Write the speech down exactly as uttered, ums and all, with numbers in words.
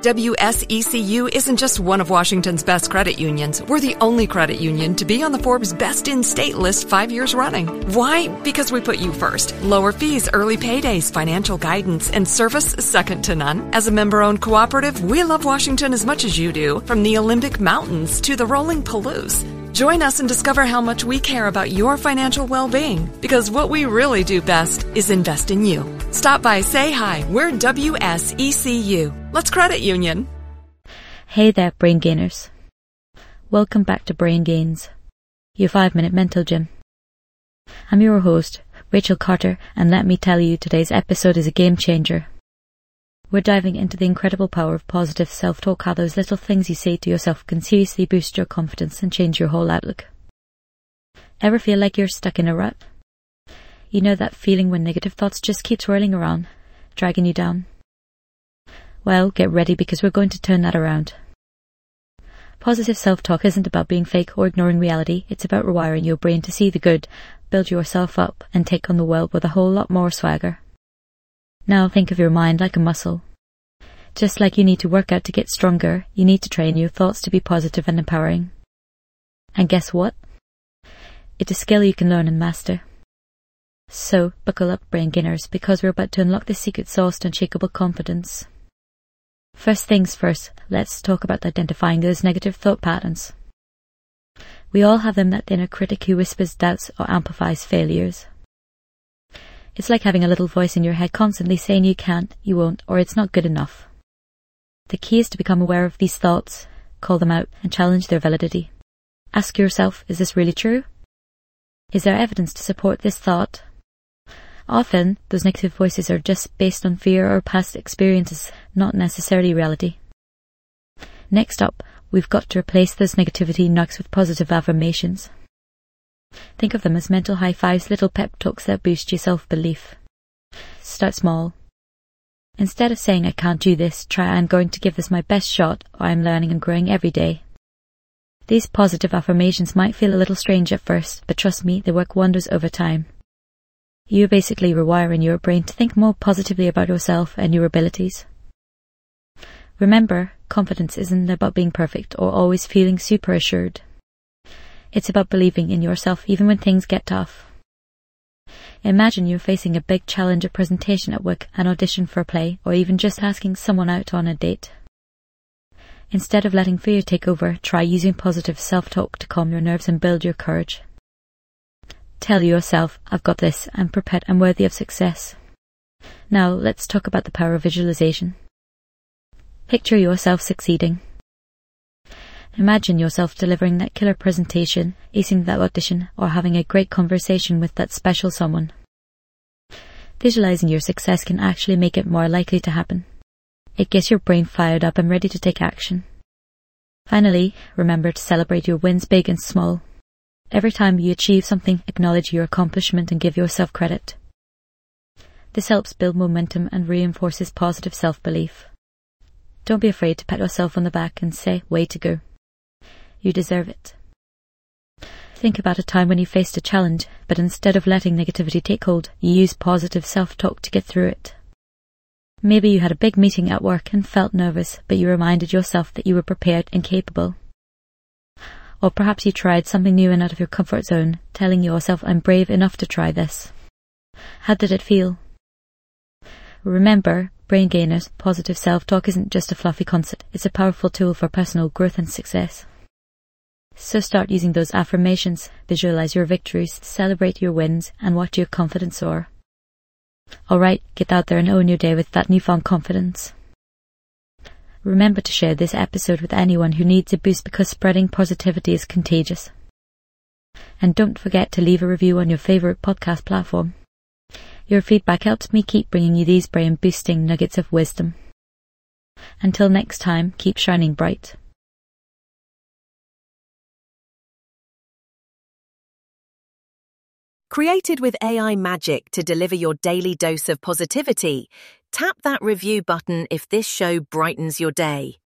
W S E C U isn't just one of Washington's best credit unions. We're the only credit union to be on the Forbes Best in State list five years running. Why? Because we put you first. Lower fees, early paydays, financial guidance, and service second to none. As a member-owned cooperative, we love Washington as much as you do, from the Olympic Mountains to the rolling Palouse. Join us and discover how much we care about your financial well-being, because what we really do best is invest in you. Stop by, say hi. We're W S E C U. Let's credit union. Hey there, Brain Gainers. Welcome back to Brain Gains, your five-minute mental gym. I'm your host, Rachel Carter, and let me tell you, today's episode is a game changer. We're diving into the incredible power of positive self-talk, how those little things you say to yourself can seriously boost your confidence and change your whole outlook. Ever feel like you're stuck in a rut? You know that feeling when negative thoughts just keep swirling around, dragging you down? Well, get ready, because we're going to turn that around. Positive self-talk isn't about being fake or ignoring reality. It's about rewiring your brain to see the good, build yourself up, and take on the world with a whole lot more swagger. Now think of your mind like a muscle. Just like you need to work out to get stronger, you need to train your thoughts to be positive and empowering. And guess what? It's a skill you can learn and master. So, buckle up, Brain Gainers, because we're about to unlock the secret sauce to unshakable confidence. First things first, let's talk about identifying those negative thought patterns. We all have them, that inner critic who whispers doubts or amplifies failures. It's like having a little voice in your head constantly saying you can't, you won't, or it's not good enough. The key is to become aware of these thoughts, call them out, and challenge their validity. Ask yourself, is this really true? Is there evidence to support this thought? Often, those negative voices are just based on fear or past experiences, not necessarily reality. Next up, we've got to replace those negativity knocks with positive affirmations. Think of them as mental high fives, little pep talks that boost your self-belief. Start small. Instead of saying, I can't do this, try, I'm going to give this my best shot, or I'm learning and growing every day. These positive affirmations might feel a little strange at first, but trust me, they work wonders over time. You're basically rewiring your brain to think more positively about yourself and your abilities. Remember, confidence isn't about being perfect or always feeling super assured. It's about believing in yourself even when things get tough. Imagine you're facing a big challenge, a presentation at work, an audition for a play, or even just asking someone out on a date. Instead of letting fear take over, try using positive self-talk to calm your nerves and build your courage. Tell yourself, I've got this, I'm prepared, I'm worthy of success. Now, let's talk about the power of visualization. Picture yourself succeeding. Imagine yourself delivering that killer presentation, acing that audition, or having a great conversation with that special someone. Visualizing your success can actually make it more likely to happen. It gets your brain fired up and ready to take action. Finally, remember to celebrate your wins, big and small. Every time you achieve something, acknowledge your accomplishment and give yourself credit. This helps build momentum and reinforces positive self-belief. Don't be afraid to pat yourself on the back and say, way to go. You deserve it. Think about a time when you faced a challenge, but instead of letting negativity take hold, you used positive self-talk to get through it. Maybe you had a big meeting at work and felt nervous, but you reminded yourself that you were prepared and capable. Or perhaps you tried something new and out of your comfort zone, telling yourself, I'm brave enough to try this. How did it feel? Remember, Brain Gainers, positive self-talk isn't just a fluffy concept, it's a powerful tool for personal growth and success. So start using those affirmations, visualize your victories, celebrate your wins, and watch your confidence soar. Alright, get out there and own your day with that newfound confidence. Remember to share this episode with anyone who needs a boost, because spreading positivity is contagious. And don't forget to leave a review on your favourite podcast platform. Your feedback helps me keep bringing you these brain-boosting nuggets of wisdom. Until next time, keep shining bright. Created with A I magic to deliver your daily dose of positivity, tap that review button if this show brightens your day.